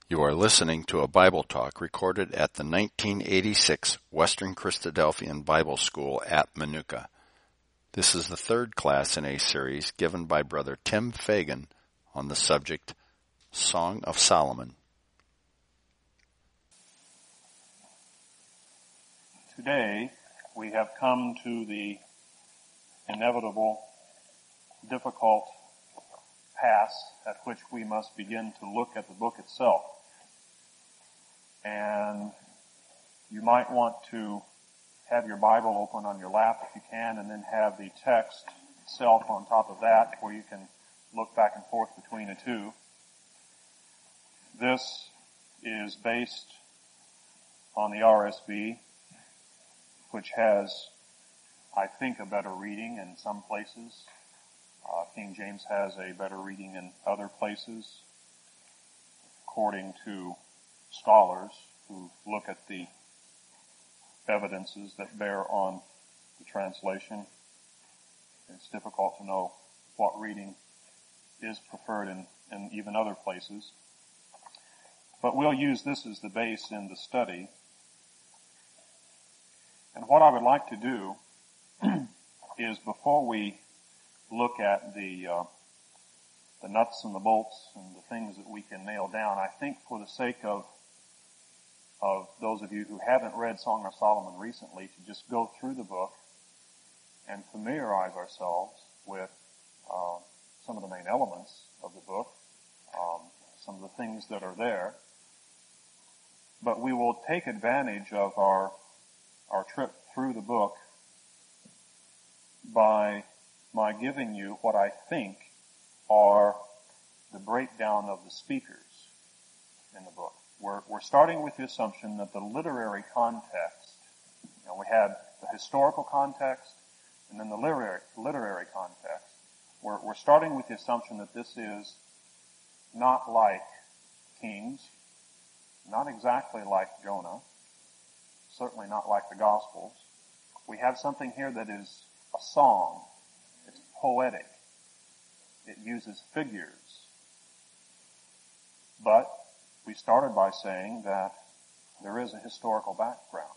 You are listening to a Bible talk recorded at the 1986 Western Christadelphian Bible School at Manuka. This is the third class in a series given by Brother Tim Fagan on the subject Song of Solomon. Today we have come to the inevitable, difficult pass at which we must begin to look at the book itself. And you might want to have your Bible open on your lap if you can, and then have the text itself on top of that where you can look back and forth between the two. This is based on the RSV, which has, I think, a better reading in some places. King James has a better reading in other places, according to scholars who look at the evidences that bear on the translation. It's difficult to know what reading is preferred in even other places. But we'll use this as the base in the study. And what I would like to do is, before we look at the nuts and the bolts and the things that we can nail down, I think for the sake of those of you who haven't read Song of Solomon recently, to just go through the book and familiarize ourselves with some of the main elements of the book, some of the things that are there. But we will take advantage of our trip through the book by my giving you what I think are the breakdown of the speakers in the book. We're starting with the assumption that the literary context, we had the historical context and then the literary context. We're starting with the assumption that this is not like Kings, not exactly like Jonah, certainly not like the Gospels. We have something here that is a song. It's poetic. It uses figures. But we started by saying that there is a historical background.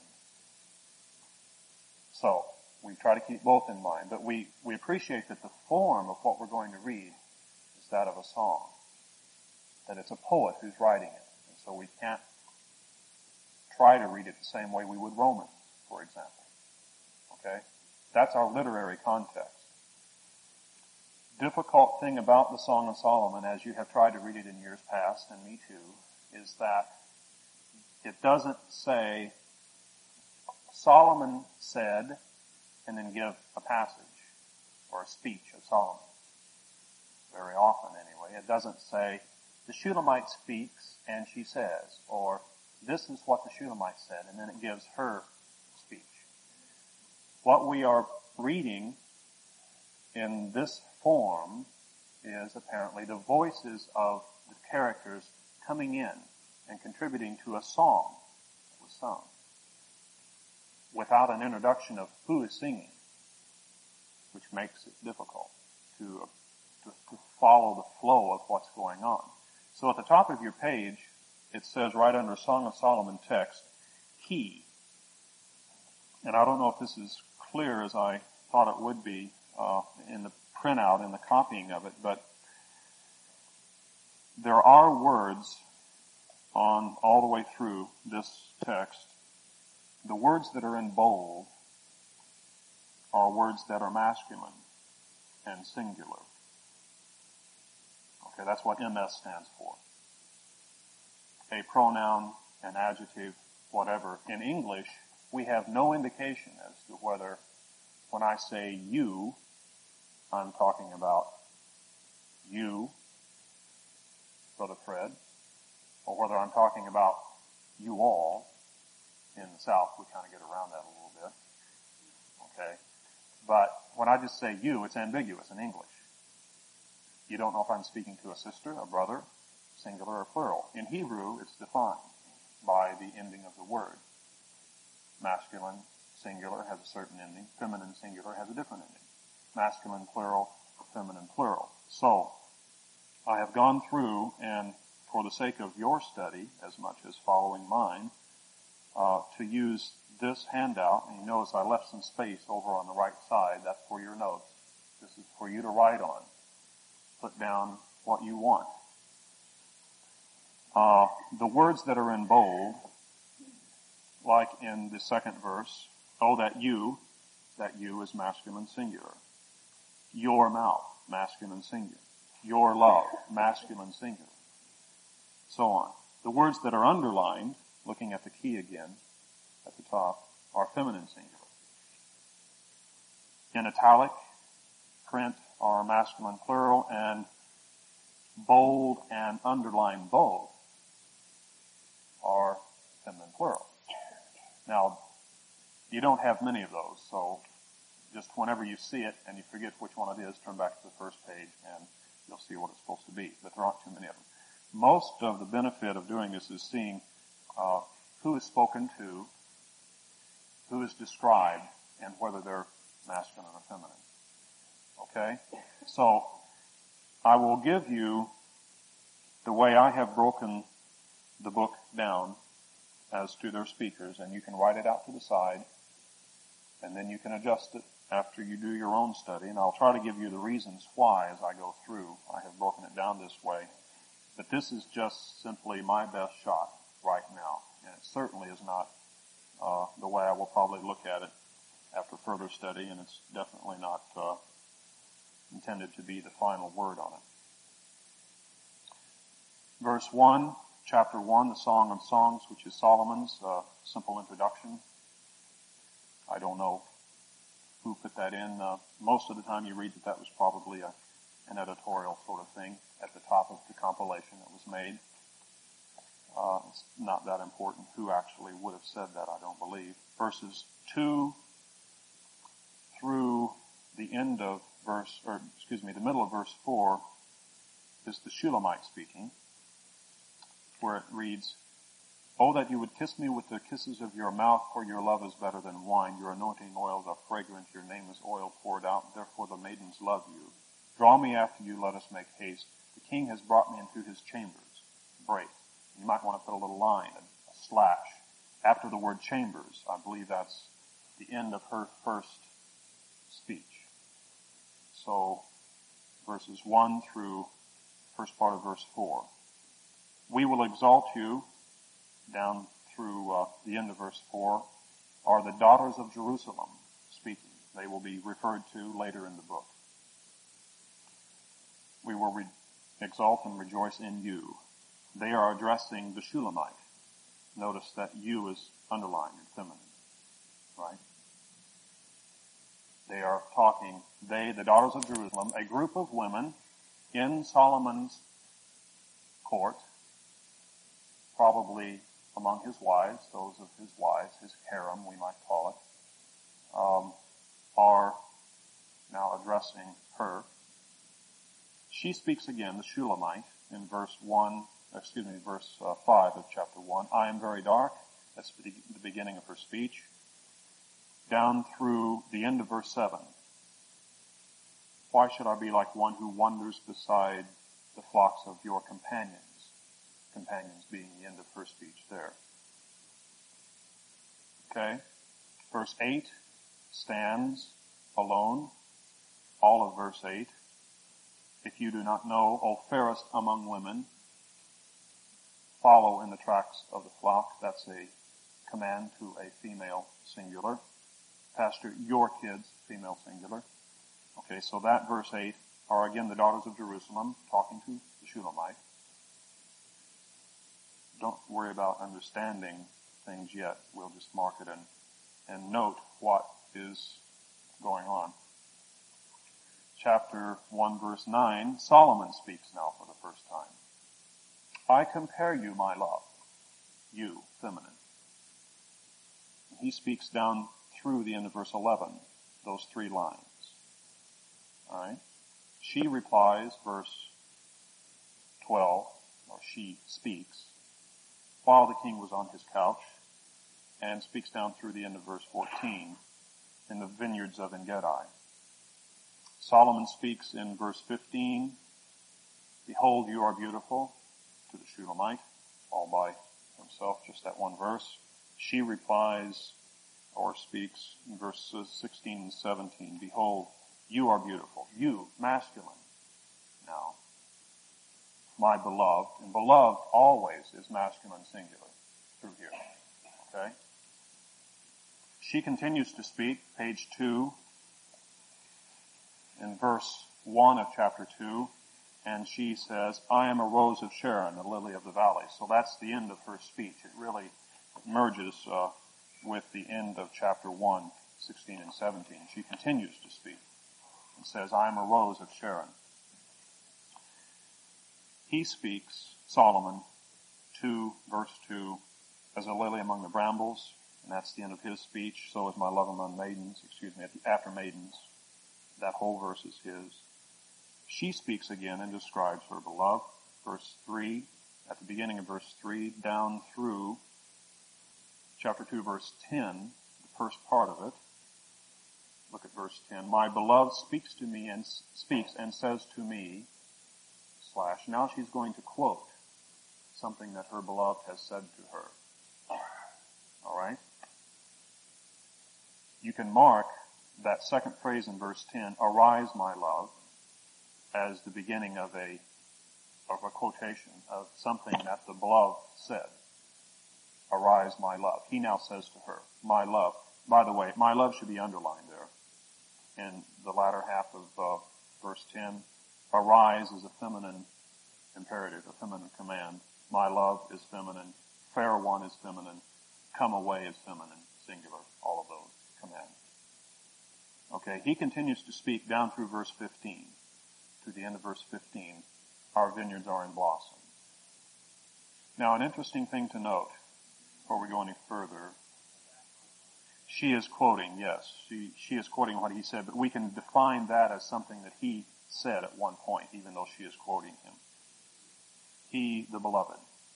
So we try to keep both in mind. But we appreciate that the form of what we're going to read is that of a song. That it's a poet who's writing it. And so we can't try to read it the same way we would Romans, for example. Okay? That's our literary context. Difficult thing about the Song of Solomon, as you have tried to read it in years past, and me too, is that it doesn't say Solomon said and then give a passage or a speech of Solomon. Very often anyway. It doesn't say the Shulamite speaks and she says, or this is what the Shulamite said, and then it gives her speech. What we are reading in this form is apparently the voices of the characters coming in and contributing to a song that was sung, without an introduction of who is singing, which makes it difficult to follow the flow of what's going on. So at the top of your page, it says right under Song of Solomon text, He. And I don't know if this is clear as I thought it would be in the printout, in the copying of it, but there are words on all the way through this text. The words that are in bold are words that are masculine and singular. Okay, that's what MS stands for. A pronoun, an adjective, whatever. In English, we have no indication as to whether, when I say you, I'm talking about you, Brother Fred, or whether I'm talking about you all. In the South, we kind of get around that a little bit. Okay? But when I just say you, it's ambiguous in English. You don't know if I'm speaking to a sister, a brother, singular or plural. In Hebrew, it's defined by the ending of the word. Masculine singular has a certain ending. Feminine singular has a different ending. Masculine plural, feminine plural. So, I have gone through and for the sake of your study, as much as following mine, to use this handout. And you notice I left some space over on the right side. That's for your notes. This is for you to write on. Put down what you want. The words that are in bold, like in the second verse, that you is masculine singular. Your mouth, masculine singular. Your love, masculine singular. So on. The words that are underlined, looking at the key again, at the top, are feminine singular. In italic, print are masculine plural, and bold and underlined bold are feminine plural. Now, you don't have many of those, so just whenever you see it and you forget which one it is, turn back to the first page and you'll see what it's supposed to be. But there aren't too many of them. Most of the benefit of doing this is seeing who is spoken to, who is described, and whether they're masculine or feminine. Okay? So, I will give you the way I have broken the book down as to their speakers, and you can write it out to the side, and then you can adjust it after you do your own study, and I'll try to give you the reasons why as I go through. I have broken it down this way, but this is just simply my best shot right now, and it certainly is not the way I will probably look at it after further study, and it's definitely not intended to be the final word on it. Verse 1, chapter 1, the Song of Songs, which is Solomon's simple introduction. I don't know who put that in. Most of the time you read that was probably an editorial sort of thing at the top of the compilation that was made. It's not that important who actually would have said that, I don't believe. Verses 2 through the end of the middle of verse 4 is the Shulamite speaking, where it reads, "Oh, that you would kiss me with the kisses of your mouth, for your love is better than wine. Your anointing oils are fragrant. Your name is oil poured out. Therefore the maidens love you. Draw me after you. Let us make haste. The king has brought me into his chambers." Break. You might want to put a little line, a slash, after the word chambers. I believe that's the end of her first speech. So, verses 1 through first part of verse 4. "We will exalt you," down through the end of verse 4, are the daughters of Jerusalem speaking. They will be referred to later in the book. "We will exalt and rejoice in you." They are addressing the Shulamite. Notice that you is underlined in feminine, right? They are talking, the daughters of Jerusalem, a group of women in Solomon's court, probably among his wives, those of his wives, his harem, we might call it, are now addressing her. She speaks again, the Shulamite, in verse 5 of chapter 1. "I am very dark." That's the beginning of her speech. Down through the end of verse 7. "Why should I be like one who wanders beside the flocks of your companions?" Companions being the end of her speech there. Okay. Verse 8 stands alone. All of verse 8. "If you do not know, O fairest among women, follow in the tracks of the flock." That's a command to a female singular. "Pastor your kids," female singular. Okay, so that verse 8 are again the daughters of Jerusalem talking to the Shulamite. Don't worry about understanding things yet. We'll just mark it and note what is going on. Chapter 1, verse 9, Solomon speaks now for the first time. "I compare you, my love." You, feminine. He speaks down through the end of verse 11, those 3 lines. Alright? She replies, verse 12, or she speaks, while the king was on his couch, and speaks down through the end of verse 14, in the vineyards of En-gedi. Solomon speaks in verse 15, "Behold, you are beautiful." to the Shulamite, all by himself, just that one verse. She replies or speaks in verses 16 and 17, behold, you are beautiful. You, masculine. Now, my beloved, and beloved always is masculine singular through here. Okay? She continues to speak, page 2, in verse 1 of chapter 2, and she says, I am a rose of Sharon, the lily of the valley. So that's the end of her speech. It really merges with the end of chapter 1, 16 and 17. She continues to speak and says, I am a rose of Sharon. He speaks, Solomon, 2, verse 2, as a lily among the brambles, and that's the end of his speech. So is my love among maidens, after maidens. That whole verse is his. She speaks again and describes her beloved. Verse 3, at the beginning of verse 3, down through chapter 2, verse 10, the first part of it. Look at verse 10. My beloved speaks and says to me, / now she's going to quote something that her beloved has said to her. All right? You can mark that second phrase in verse 10, arise, my love, as the beginning of a quotation of something that the beloved said. Arise, my love. He now says to her, my love. By the way, my love should be underlined there. In the latter half of verse 10, arise is a feminine imperative, a feminine command. My love is feminine. Fair one is feminine. Come away is feminine, singular. All of those commands. Okay, he continues to speak down through verse 15. To the end of verse 15, our vineyards are in blossom. Now, an interesting thing to note, before we go any further, she is quoting, yes, she is quoting what he said, but we can define that as something that he said at one point, even though she is quoting him. He, the beloved.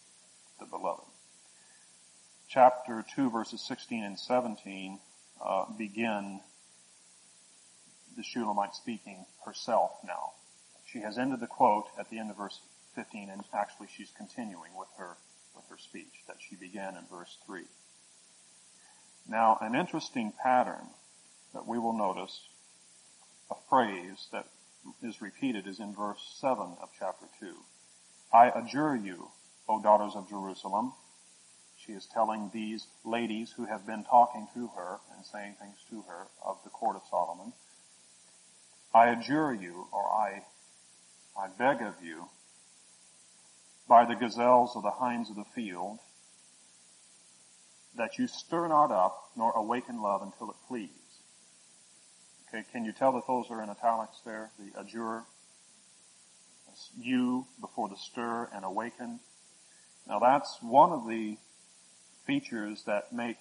Chapter 2, verses 16 and 17 begin the Shulamite speaking herself now. She has ended the quote at the end of verse 15, and actually she's continuing with her speech that she began in verse 3. Now, an interesting pattern that we will notice, a phrase that is repeated, is in verse 7 of chapter 2. I adjure you, O daughters of Jerusalem. She is telling these ladies who have been talking to her and saying things to her of the court of Solomon. I adjure you, or I beg of you, by the gazelles of the hinds of the field, that you stir not up nor awaken love until it flees. Okay, can you tell that those are in italics there? The adjure, you before the stir and awaken. Now that's one of the features that make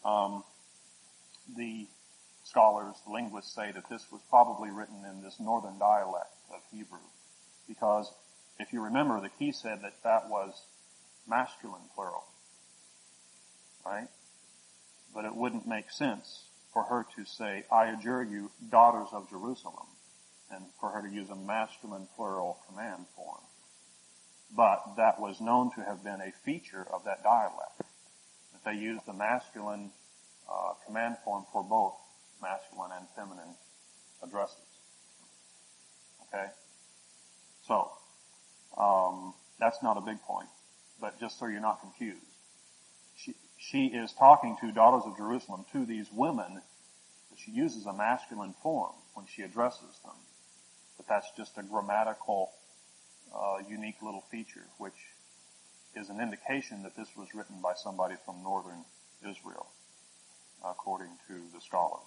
the scholars, the linguists, say that this was probably written in this northern dialect of Hebrew. Because if you remember, the key said that was masculine plural. Right? But it wouldn't make sense for her to say, I adjure you, daughters of Jerusalem, and for her to use a masculine plural command form. But that was known to have been a feature of that dialect, that they used the masculine command form for both masculine and feminine addresses. Okay? So, that's not a big point, but just so you're not confused. She is talking to daughters of Jerusalem, to these women, but she uses a masculine form when she addresses them. But that's just a grammatical, unique little feature, which is an indication that this was written by somebody from northern Israel, according to the scholars.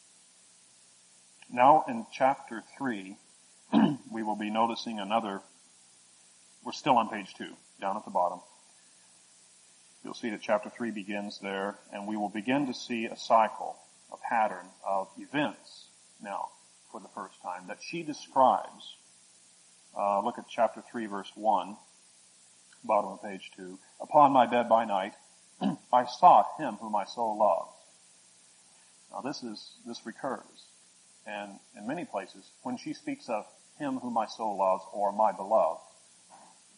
Now in chapter 3, we will be noticing another, we're still on page 2, down at the bottom. You'll see that chapter 3 begins there, and we will begin to see a cycle, a pattern of events now, for the first time, that she describes. Look at chapter 3, verse 1, bottom of page 2. Upon my bed by night, I sought him whom my soul loves. Now this recurs, and in many places, when she speaks of him whom my soul loves, or my beloved,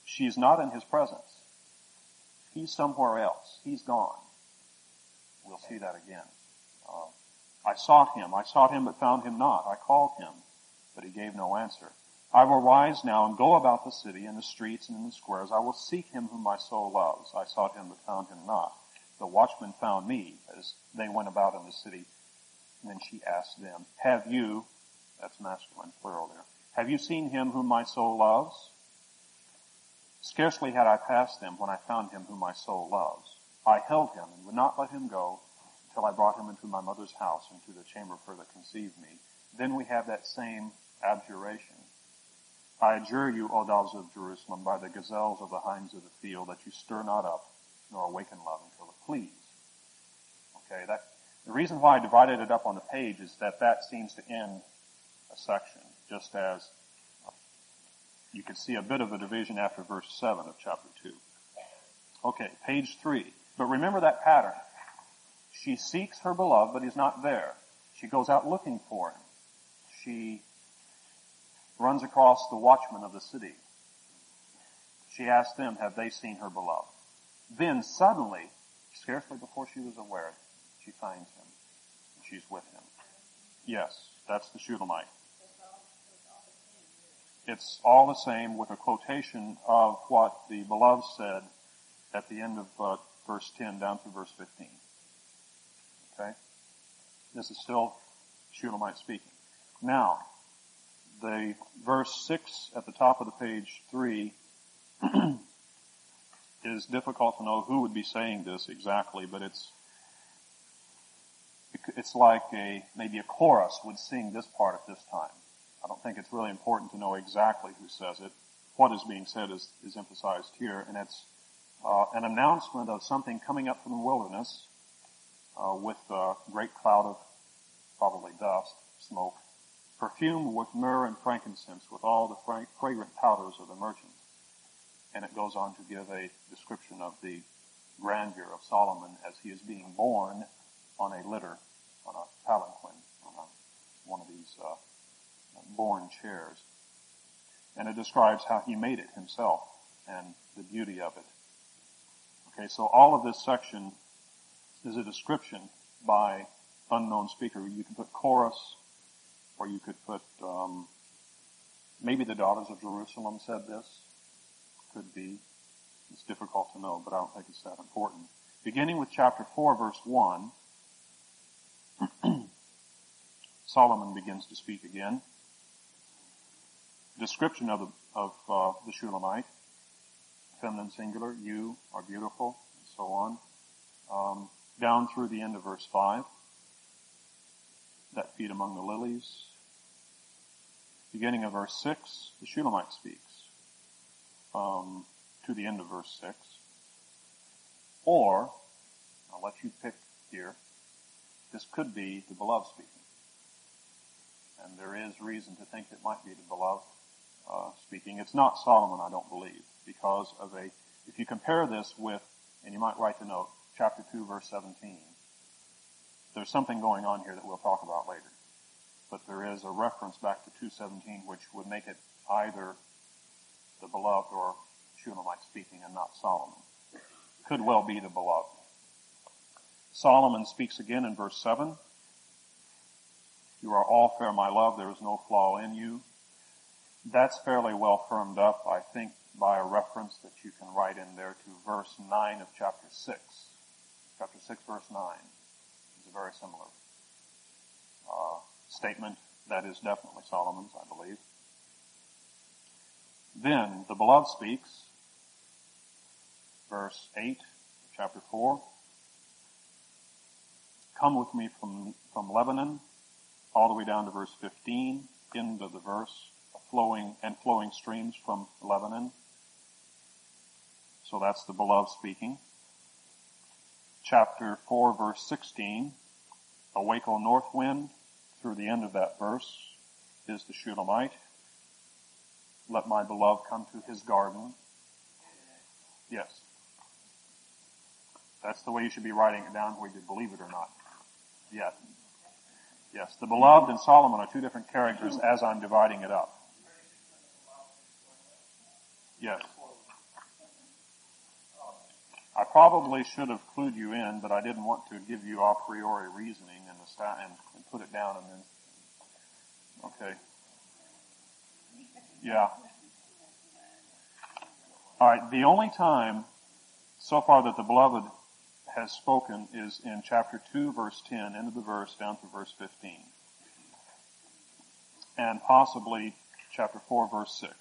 She's not in his presence. He's somewhere else. He's gone. We'll see that again. I sought him but found him not. I called him, but he gave no answer. I will rise now and go about the city, in the streets and in the squares. I will seek him whom my soul loves. I sought him but found him not. The watchmen found me as they went about in the city. And then she asked them, have you, that's masculine, plural there, have you seen him whom my soul loves? Scarcely had I passed them when I found him whom my soul loves. I held him and would not let him go until I brought him into my mother's house, into the chamber of her that conceived me. Then we have that same abjuration. I adjure you, O daughters of Jerusalem, by the gazelles of the hinds of the field, that you stir not up, nor awaken love until it please. Okay, the reason why I divided it up on the page is that seems to end a section, just as you can see a bit of a division after verse 7 of chapter 2. Okay, page 3. But remember that pattern. She seeks her beloved, but he's not there. She goes out looking for him. She runs across the watchmen of the city. She asks them, have they seen her beloved? Then suddenly, scarcely before she was aware, she finds him. And she's with him. Yes, that's the Shulamite. It's all the same with a quotation of what the beloved said at the end of verse 10 down through verse 15. Okay? This is still Shulamite speaking. Now, the verse 6 at the top of the page 3 is difficult to know who would be saying this exactly, but it's like maybe a chorus would sing this part at this time. I don't think it's really important to know exactly who says it. What is being said is emphasized here, and it's an announcement of something coming up from the wilderness with a great cloud of probably dust, smoke, perfumed with myrrh and frankincense, with all the fragrant powders of the merchant. And it goes on to give a description of the grandeur of Solomon as he is being borne on a litter, on a palanquin, on one of these borne chairs. And it describes how he made it himself and the beauty of it. Okay, so all of this section is a description by unknown speaker. You can put chorus, or you could put, maybe the daughters of Jerusalem said this. Could be. It's difficult to know, but I don't think it's that important. Beginning with chapter 4, verse 1, Solomon begins to speak again. Description of the Shulamite, feminine singular, you are beautiful, and so on. Down through the end of verse 5, that feed among the lilies. Beginning of verse 6, the Shulamite speaks. To the end of verse 6. Or, I'll let you pick here, this could be the beloved speaking. And there is reason to think it might be the beloved speaking. It's not Solomon, I don't believe, because of if you compare this with, and you might write the note, chapter 2, verse 17, there's something going on here that we'll talk about later. But there is a reference back to 2:17 which would make it either the beloved or Shulamite speaking and not Solomon. Could well be the beloved. Solomon speaks again in verse 7. You are all fair, my love. There is no flaw in you. That's fairly well firmed up, I think, by a reference that you can write in there to verse 9 of chapter 6. Chapter 6, verse 9 is a very similar statement. That is definitely Solomon's, I believe. Then the beloved speaks, verse 8, chapter 4. Come with me from Lebanon, all the way down to verse 15, end of the verse, flowing streams from Lebanon. So that's the beloved speaking. Chapter 4, verse 16, awake, O north wind, through the end of that verse is the Shulamite. Let my beloved come to his garden. Yes. That's the way you should be writing it down, whether you believe it or not. Yes. Yes. The beloved and Solomon are two different characters as I'm dividing it up. Yes. probably should have clued you in, but I didn't want to give you a priori reasoning and put it down and then. Okay. Yeah. All right. The only time so far that the beloved has spoken is in chapter 2, verse 10, end of the verse, down to verse 15. And possibly chapter 4, verse 6.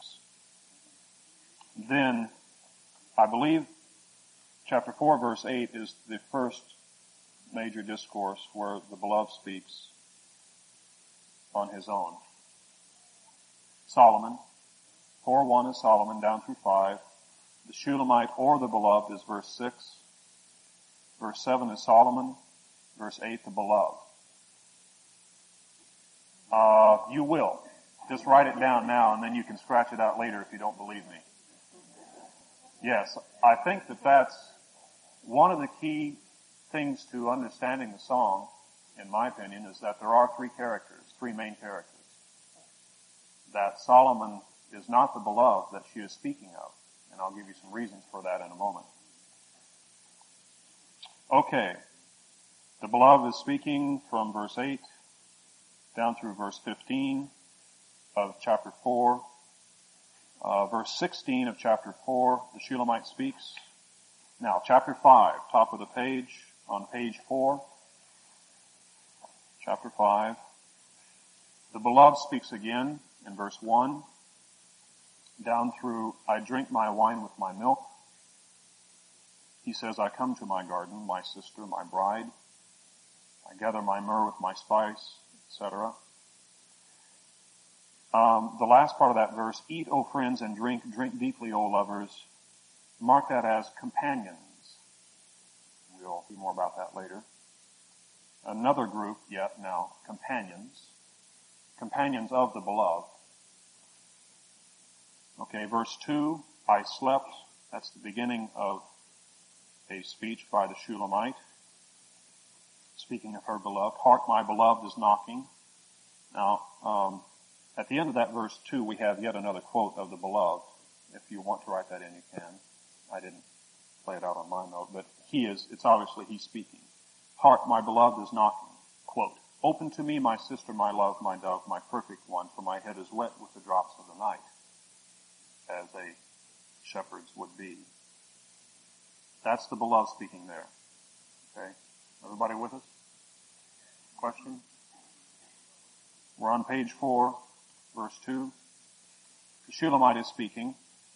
Then, I believe chapter 4, verse 8 is the first major discourse where the beloved speaks on his own. Solomon. 4:1 is Solomon, down through 5. The Shulamite or the beloved is verse 6. Verse 7 is Solomon. Verse 8, the beloved. You will. Just write it down now and then you can scratch it out later if you don't believe me. Yes, I think that that's one of the key things to understanding the song, in my opinion, is that there are three main characters. That Solomon is not the beloved that she is speaking of. And I'll give you some reasons for that in a moment. Okay. The beloved is speaking from verse 8 down through verse 15 of chapter 4. Verse 16 of chapter 4, the Shulamite speaks. Now, chapter 5, top of the page, on page 4. Chapter 5. The beloved speaks again in verse 1. Down through, I drink my wine with my milk. He says, I come to my garden, my sister, my bride. I gather my myrrh with my spice, etc. The last part of that verse, eat, O friends, and drink deeply, O lovers. Mark that as companions. We'll see more about that later. Another group yet now, companions. Companions of the beloved. Okay, verse 2, I slept. That's the beginning of a speech by the Shulamite. Speaking of her beloved. Hark, my beloved is knocking. Now, at the end of that verse 2, we have yet another quote of the beloved. If you want to write that in, you can. I didn't play it out on my note, but it's obviously he's speaking. Hark, my beloved is knocking. Quote, open to me, my sister, my love, my dove, my perfect one, for my head is wet with the drops of the night, as a shepherd's would be. That's the beloved speaking there. Okay? Everybody with us? Question? We're on page 4, verse 2. The Shulamite is speaking,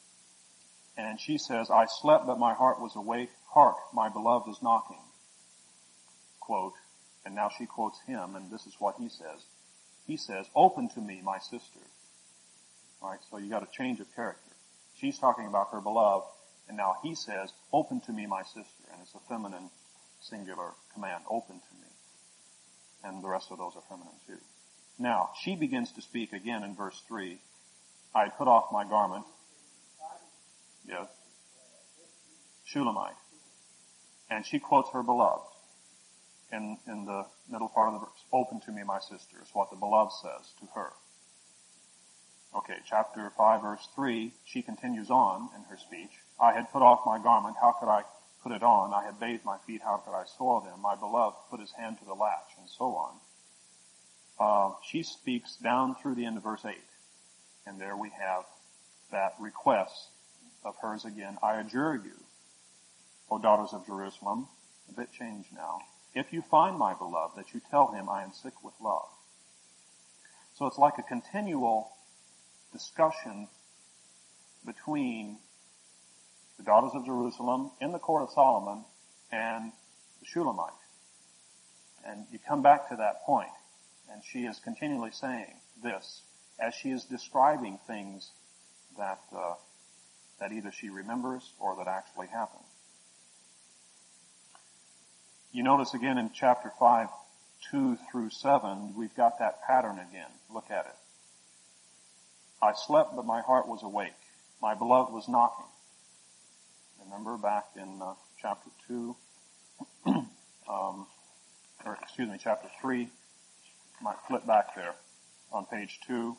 and she says, I slept, but my heart was awake. Hark, my beloved is knocking. Quote, and now she quotes him, and this is what he says. He says, open to me, my sister. All right, so you got a change of character. She's talking about her beloved, and now he says, open to me, my sister. And it's a feminine singular command, open to me. And the rest of those are feminine too. Now, she begins to speak again in verse 3. I put off my garment. Yes. Shulamite. And she quotes her beloved in the middle part of the verse. Open to me, my sister, is what the beloved says to her. Okay, chapter 5, verse 3, she continues on in her speech. I had put off my garment, how could I put it on? I had bathed my feet, how could I soil them? My beloved put his hand to the latch, and so on. She speaks down through the end of verse 8. And there we have that request of hers again. I adjure you, O daughters of Jerusalem, a bit changed now, if you find my beloved, that you tell him I am sick with love. So it's like a continual discussion between the daughters of Jerusalem in the court of Solomon and the Shulamite. And you come back to that point, and she is continually saying this as she is describing things that either she remembers or that actually happened. You notice again in chapter 5, 2 through 7, we've got that pattern again. Look at it. I slept, but my heart was awake. My beloved was knocking. Remember back in chapter 2, chapter 3. Might flip back there on page 2.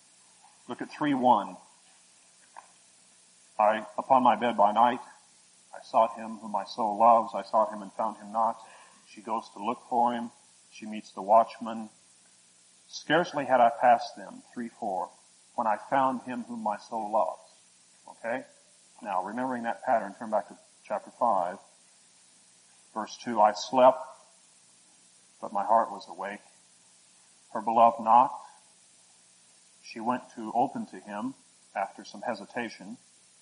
Look at 3:1. Upon my bed by night, I sought him whom my soul loves. I sought him and found him not. She goes to look for him. She meets the watchman. Scarcely had I passed them, 3:4, when I found him whom my soul loves. Okay? Now, remembering that pattern, turn back to chapter 5, verse 2. I slept, but my heart was awake. Her beloved knocked. She went to open to him after some hesitation.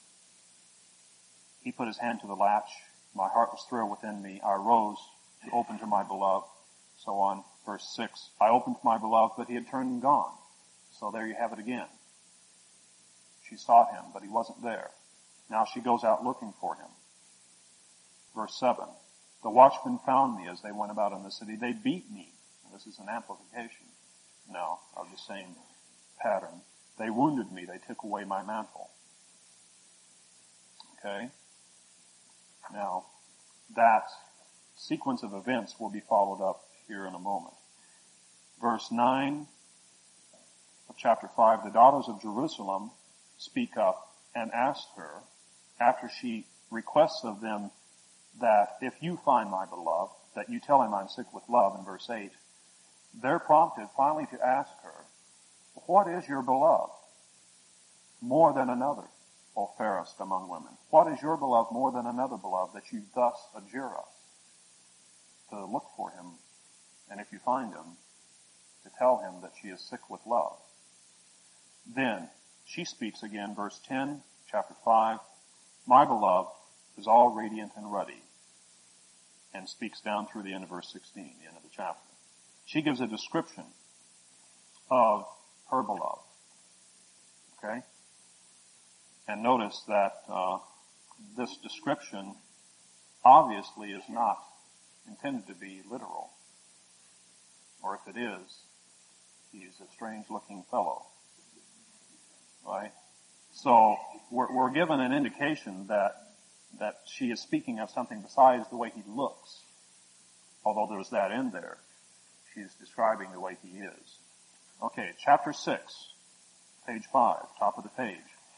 He put his hand to the latch. My heart was thrilled within me. I rose to open to my beloved. So on. Verse 6. I opened to my beloved, but he had turned and gone. So there you have it again. She sought him, but he wasn't there. Now she goes out looking for him. Verse 7. The watchmen found me as they went about in the city. They beat me. This is an amplification now of the same pattern. They wounded me. They took away my mantle. Okay? Now, that sequence of events will be followed up here in a moment. Verse 9 of chapter 5, the daughters of Jerusalem speak up and ask her, after she requests of them that if you find my beloved, that you tell him I'm sick with love in verse 8, they're prompted finally to ask her, what is your beloved more than another, O fairest among women? What is your beloved more than another beloved that you thus adjure us to look for him, and if you find him, to tell him that she is sick with love? Then she speaks again, verse 10, chapter 5, my beloved is all radiant and ruddy, and speaks down through the end of verse 16, the end of the chapter. She gives a description of her beloved. Okay? And notice that this description obviously is not intended to be literal. Or if it is, he's a strange-looking fellow. Right? So we're given an indication that she is speaking of something besides the way he looks. Although there's that in there. She's describing the way he is. Okay, chapter 6, page 5, top of the page.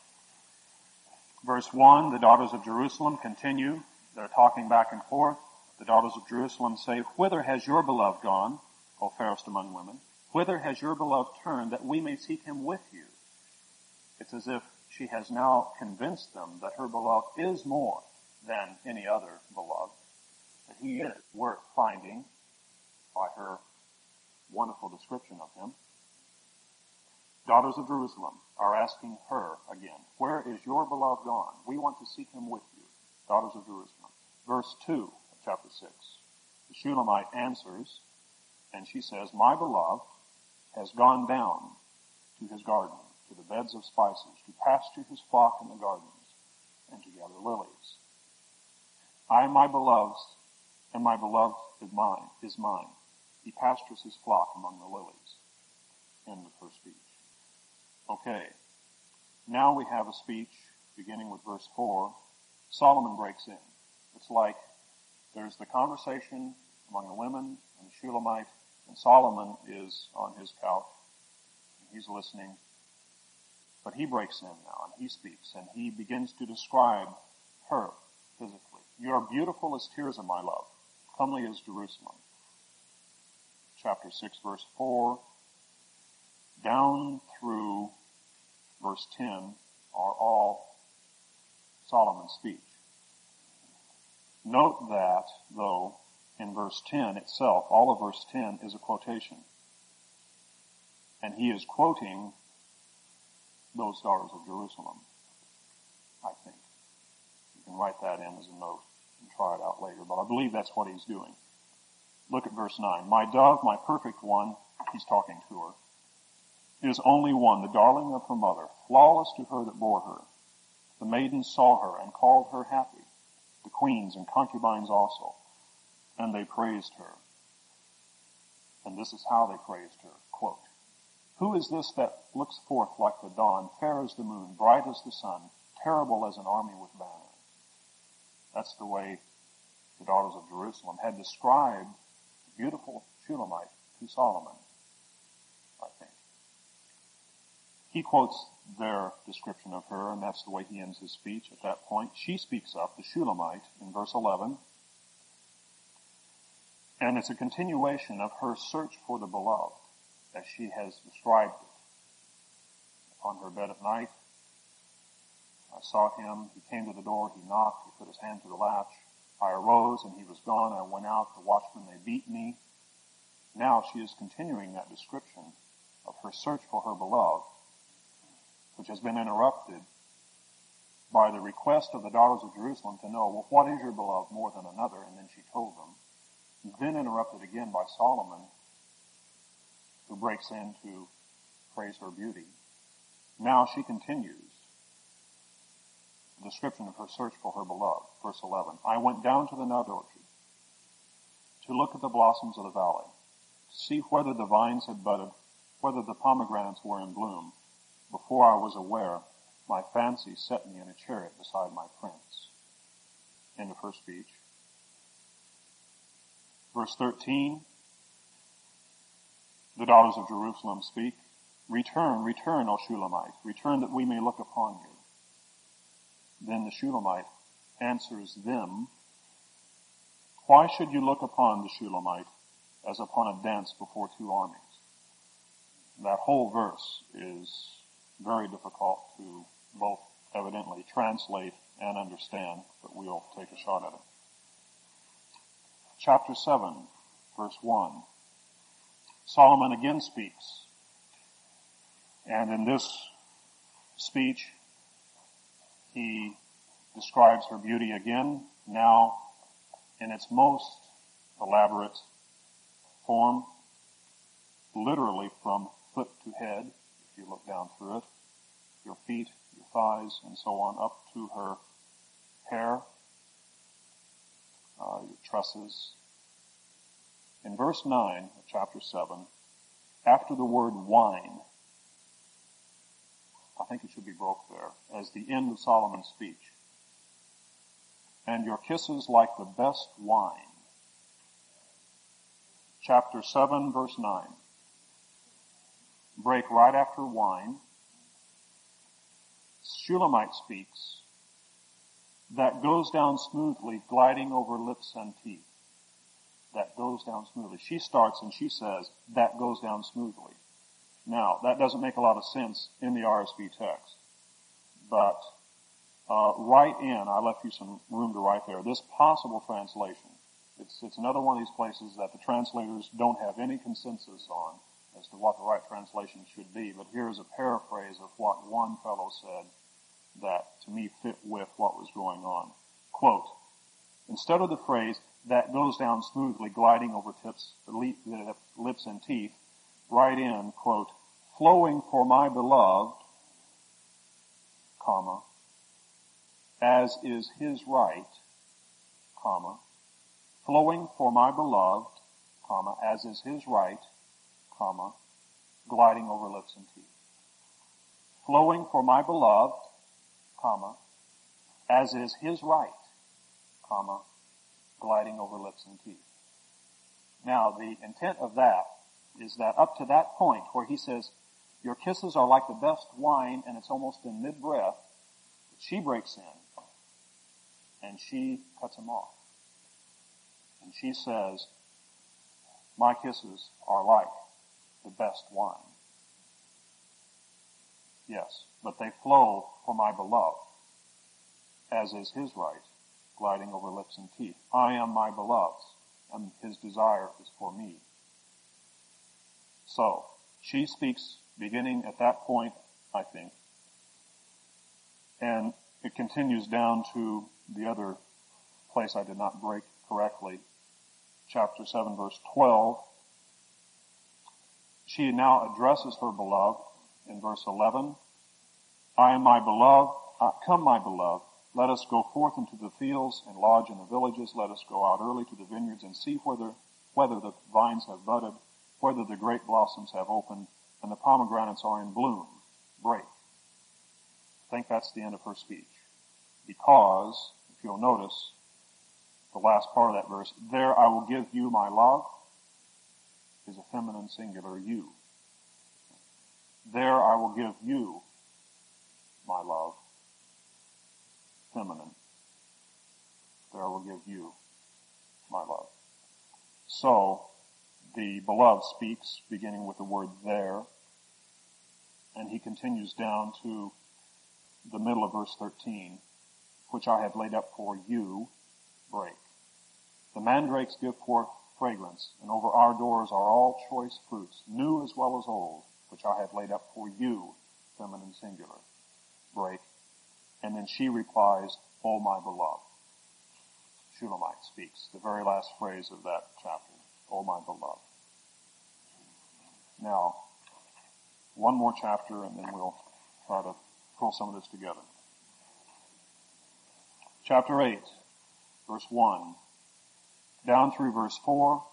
Verse 1, the daughters of Jerusalem continue. They're talking back and forth. The daughters of Jerusalem say, whither has your beloved gone, O fairest among women? Whither has your beloved turned, that we may seek him with you? It's as if she has now convinced them that her beloved is more than any other beloved, that he is worth finding by her wonderful description of him. Daughters of Jerusalem are asking her again, where is your beloved gone? We want to seek him with you. Daughters of Jerusalem. Verse 2 of chapter 6. The Shulamite answers, and she says, my beloved has gone down to his garden, to the beds of spices, to pasture his flock in the gardens, and to gather lilies. I am my beloved's, and my beloved is mine. He pastures his flock among the lilies. End of her speech. Okay. Now we have a speech beginning with verse 4. Solomon breaks in. It's like there's the conversation among the women and the Shulamite, and Solomon is on his couch. And he's listening. But he breaks in now, and he speaks, and he begins to describe her physically. You are beautiful as Tirzah, my love, comely as Jerusalem. Chapter 6, verse 4, down through verse 10 are all Solomon's speech. Note that, though, in verse 10 itself, all of verse 10 is a quotation. And he is quoting those daughters of Jerusalem, I think. You can write that in as a note and try it out later, but I believe that's what he's doing. Look at verse 9. My dove, my perfect one, he's talking to her, is only one, the darling of her mother, flawless to her that bore her. The maidens saw her and called her happy, the queens and concubines also, and they praised her. And this is how they praised her, quote, who is this that looks forth like the dawn, fair as the moon, bright as the sun, terrible as an army with banners? That's the way the daughters of Jerusalem had described the beautiful Shulamite to Solomon, I think. He quotes their description of her, and that's the way he ends his speech at that point. She speaks up, the Shulamite, in verse 11. And it's a continuation of her search for the beloved, as she has described it. On her bed at night, I sought him. He came to the door. He knocked. He put his hand to the latch. I arose, and he was gone. I went out. The watchmen, they beat me. Now she is continuing that description of her search for her beloved, which has been interrupted by the request of the daughters of Jerusalem to know, well, what is your beloved more than another? And then she told them. Then interrupted again by Solomon, who breaks in to praise her beauty. Now she continues the description of her search for her beloved. Verse 11. I went down to the nut orchard to look at the blossoms of the valley, to see whether the vines had budded, whether the pomegranates were in bloom. Before I was aware, my fancy set me in a chariot beside my prince. End of her speech. Verse 13, the daughters of Jerusalem speak, Return, return, O Shulamite, return that we may look upon you. Then the Shulamite answers them, Why should you look upon the Shulamite as upon a dance before two armies? That whole verse is very difficult to both evidently translate and understand, but we'll take a shot at it. Chapter 7, verse 1. Solomon again speaks. And in this speech, he describes her beauty again, now in its most elaborate form, literally from foot to head, if you look down through it, your feet, your thighs, and so on, up to her hair, your tresses. In verse 9 of chapter 7, after the word wine, I think it should be broke there, as the end of Solomon's speech. And your kisses like the best wine. Chapter 7, verse 9. Break right after wine. Shulamite speaks. That goes down smoothly, gliding over lips and teeth. That goes down smoothly. She starts and she says, that goes down smoothly. Now, that doesn't make a lot of sense in the RSV text. But write in, I left you some room to write there, this possible translation. It's another one of these places that the translators don't have any consensus on as to what the right translation should be. But here's a paraphrase of what one fellow said that to me fit with what was going on. Quote, instead of the phrase, that goes down smoothly, gliding over lips and teeth, write in, quote, flowing for my beloved, comma, as is his right, comma, flowing for my beloved, comma, as is his right, comma, gliding over lips and teeth. Flowing for my beloved, comma, as is his right, comma, gliding over lips and teeth. Now, the intent of that is that up to that point where he says, your kisses are like the best wine, and it's almost in mid-breath, she breaks in, and she cuts him off. And she says, my kisses are like the best wine. Yes, but they flow for my beloved, as is his right, gliding over lips and teeth. I am my beloved's, and his desire is for me. So, she speaks beginning at that point, I think, and it continues down to the other place I did not break correctly, chapter 7, verse 12. She now addresses her beloved in verse 11. I am my beloved, come my beloved, let us go forth into the fields and lodge in the villages. Let us go out early to the vineyards and see whether the vines have budded, whether the grape blossoms have opened, and the pomegranates are in bloom. Break. I think that's the end of her speech. Because, if you'll notice, the last part of that verse, there I will give you my love, is a feminine singular, you. There I will give you my love, feminine. There I will give you my love. So, the beloved speaks, beginning with the word there, and he continues down to the middle of verse 13, which I have laid up for you, break. The mandrakes give forth fragrance, and over our doors are all choice fruits, new as well as old, which I have laid up for you, feminine singular, break. And then she replies, O my beloved. Shulamite speaks, the very last phrase of that chapter, O my beloved. Now, one more chapter and then we'll try to pull some of this together. Chapter 8, verse 1, down through verse 4,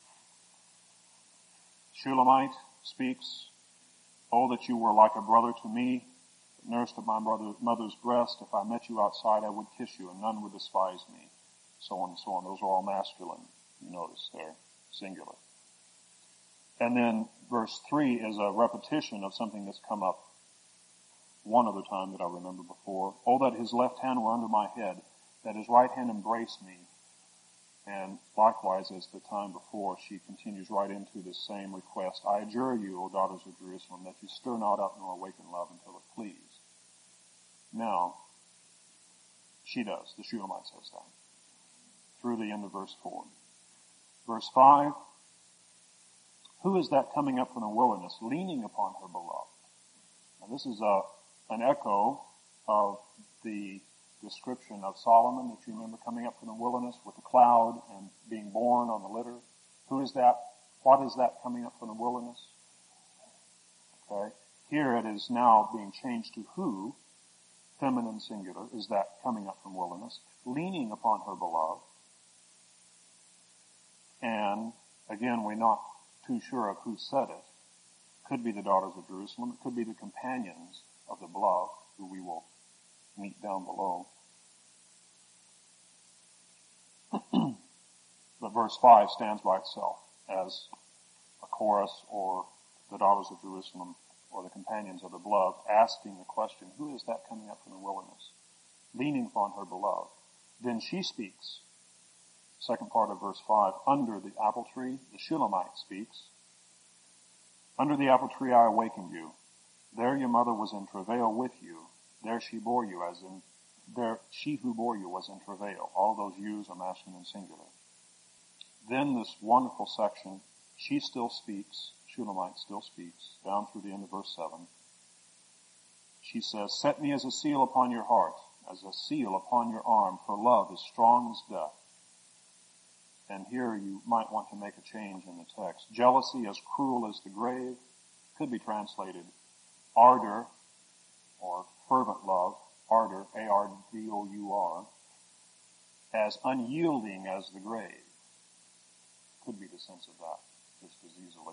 Shulamite speaks, Oh, that you were like a brother to me, nursed at my mother's breast. If I met you outside, I would kiss you, and none would despise me. So on and so on. Those are all masculine, you notice there, singular. And then verse 3 is a repetition of something that's come up one other time that I remember before. Oh, that his left hand were under my head, that his right hand embrace me. And likewise, as the time before, she continues right into the same request. I adjure you, O daughters of Jerusalem, that you stir not up nor awaken love until it please. Now, she does. The Shulamite says that. Through the end of verse 4. Verse 5. Who is that coming up from the wilderness, leaning upon her beloved? Now this is an echo of the description of Solomon that you remember coming up from the wilderness with the cloud and being born on the litter. Who is that? What is that coming up from the wilderness? Okay. Here it is now being changed to who, feminine singular, is that coming up from wilderness, leaning upon her beloved. And again, we're not too sure of who said it. Could be the daughters of Jerusalem. It could be the companions of the beloved, who we will meet down below. But verse 5 stands by itself as a chorus, or the daughters of Jerusalem, or the companions of the beloved, asking the question, who is that coming up from the wilderness, leaning upon her beloved? Then she speaks. Second part of verse 5, under the apple tree, the Shulamite speaks. Under the apple tree I awakened you. There your mother was in travail with you. There she bore you, as in, there she who bore you was in travail. All those yous are masculine and singular. Then this wonderful section, she still speaks, Shulamite still speaks, down through the end of verse 7. She says, set me as a seal upon your heart, as a seal upon your arm, for love is strong as death. And here you might want to make a change in the text. Jealousy as cruel as the grave could be translated ardor, or fervent love, ardor, A-R-D-O-U-R, as unyielding as the grave. Could be the sense of that just as easily.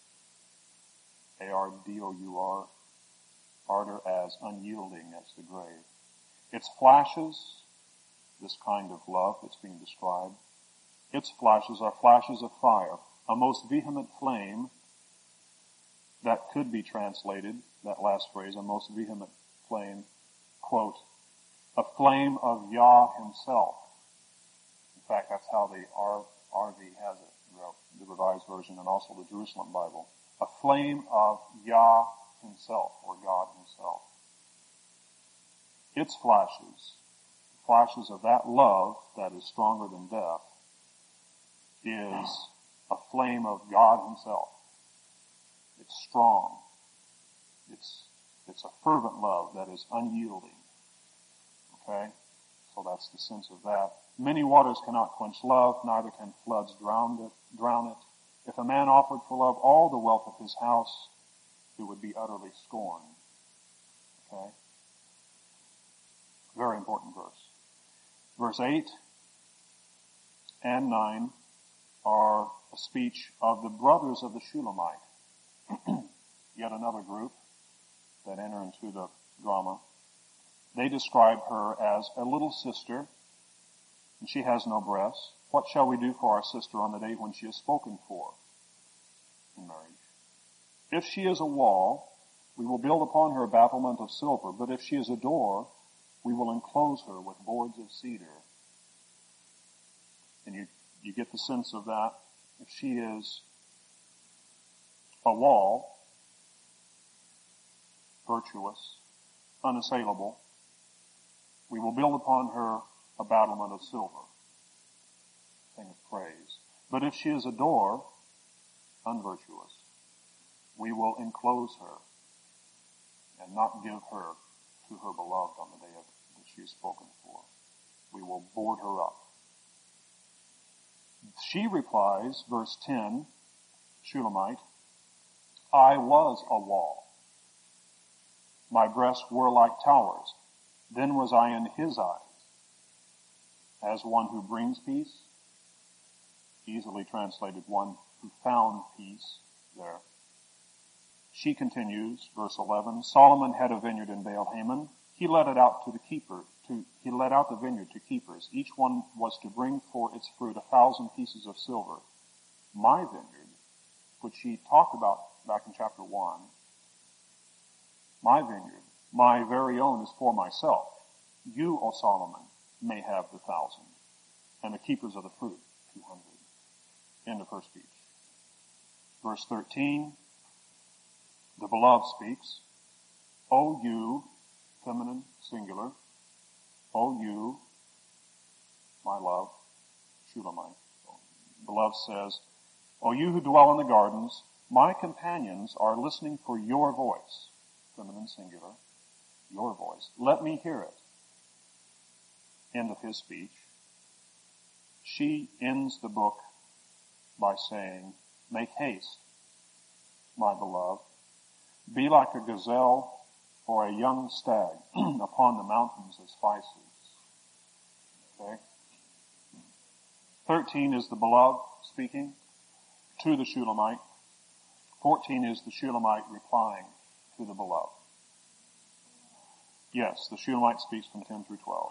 A-R-D-O-U-R, ardor as unyielding as the grave. Its flashes, this kind of love that's being described, its flashes are flashes of fire, a most vehement flame. That could be translated, that last phrase, a most vehement flame, quote, a flame of Yah himself. In fact, that's how the RV has it, the Revised Version, and also the Jerusalem Bible. A flame of Yah himself, or God himself. Its flashes of that love that is stronger than death, is a flame of God himself. It's strong. It's a fervent love that is unyielding. Okay? So that's the sense of that. Many waters cannot quench love, neither can floods drown it. If a man offered for love all the wealth of his house, it would be utterly scorned. Okay? Very important verse. Verse 8 and 9 are a speech of the brothers of the Shulamite. Yet another group that enter into the drama. They describe her as a little sister, and she has no breasts. What shall we do for our sister on the day when she is spoken for in marriage? If she is a wall, We will build upon her a battlement of silver, but if she is a door, we will enclose her with boards of cedar. And you get the sense of that. If she is a wall, virtuous, unassailable, we will build upon her a battlement of silver. Thing of praise. But if she is a door, unvirtuous, we will enclose her and not give her to her beloved on the day that she is spoken for. We will board her up. She replies, verse 10, Shulamite, I was a wall. My breasts were like towers. Then was I in his eyes as one who brings peace. Easily translated, one who found peace there. She continues, verse 11, Solomon had a vineyard in Baal-Hamon. He let it out to the keeper. He let out the vineyard to keepers. Each one was to bring for its fruit 1,000 pieces of silver. My vineyard, which he talked about back in chapter 1, my vineyard, my very own, is for myself. You, O Solomon, may have the 1,000, and the keepers of the fruit, 200. End of her speech. Verse 13, the beloved speaks, O you, feminine, singular, O you, my love, Shulamite. Beloved says, O you who dwell in the gardens, my companions are listening for your voice, feminine, singular, your voice. Let me hear it. End of his speech. She ends the book by saying, make haste, my beloved. Be like a gazelle or a young stag upon the mountains of spices. Okay? 13 is the beloved speaking to the Shulamite. 14 is the Shulamite replying to the beloved. Yes, the Shulamite speaks from 10 through 12.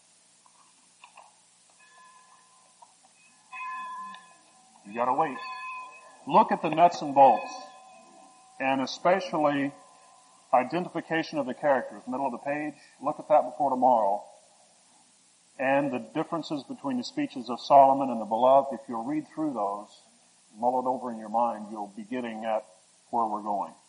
You gotta wait. Look at the nuts and bolts, and especially identification of the characters, middle of the page. Look at that before tomorrow. And the differences between the speeches of Solomon and the beloved. If you'll read through those, mull it over in your mind, you'll be getting at where we're going.